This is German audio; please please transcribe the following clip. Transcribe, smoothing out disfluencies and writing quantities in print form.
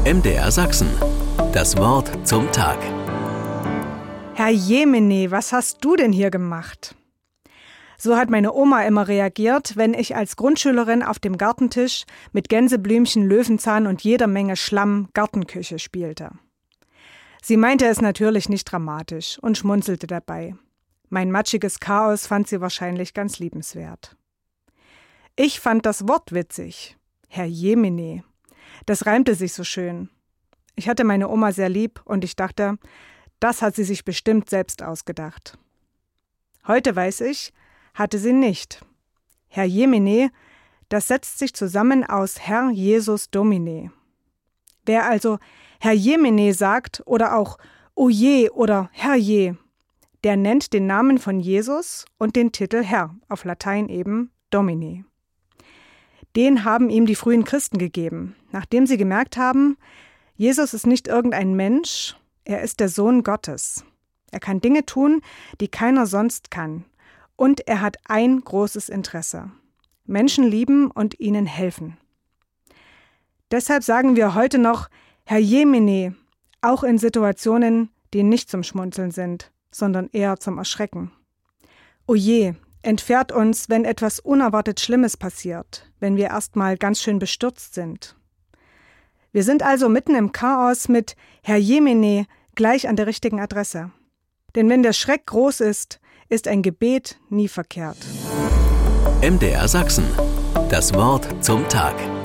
MDR Sachsen. Das Wort zum Tag. Herr Jemine, was hast du denn hier gemacht? So hat meine Oma immer reagiert, wenn ich als Grundschülerin auf dem Gartentisch mit Gänseblümchen, Löwenzahn und jeder Menge Schlamm Gartenküche spielte. Sie meinte es natürlich nicht dramatisch und schmunzelte dabei. Mein matschiges Chaos fand sie wahrscheinlich ganz liebenswert. Ich fand das Wort witzig. Herr Jemine. Das reimte sich so schön. Ich hatte meine Oma sehr lieb und ich dachte, das hat sie sich bestimmt selbst ausgedacht. Heute weiß ich, hatte sie nicht. Herr Jemine, das setzt sich zusammen aus Herr Jesus Domine. Wer also Herr Jemine sagt oder auch O je oder Herrje, der nennt den Namen von Jesus und den Titel Herr, auf Latein eben Domine. Den haben ihm die frühen Christen gegeben, nachdem sie gemerkt haben, Jesus ist nicht irgendein Mensch, er ist der Sohn Gottes. Er kann Dinge tun, die keiner sonst kann. Und er hat ein großes Interesse: Menschen lieben und ihnen helfen. Deshalb sagen wir heute noch Herr Jemine, auch in Situationen, die nicht zum Schmunzeln sind, sondern eher zum Erschrecken. O je, entfährt uns, wenn etwas unerwartet Schlimmes passiert, wenn wir erstmal ganz schön bestürzt sind. Wir sind also mitten im Chaos mit Herr Jemine gleich an der richtigen Adresse. Denn wenn der Schreck groß ist, ist ein Gebet nie verkehrt. MDR Sachsen. Das Wort zum Tag.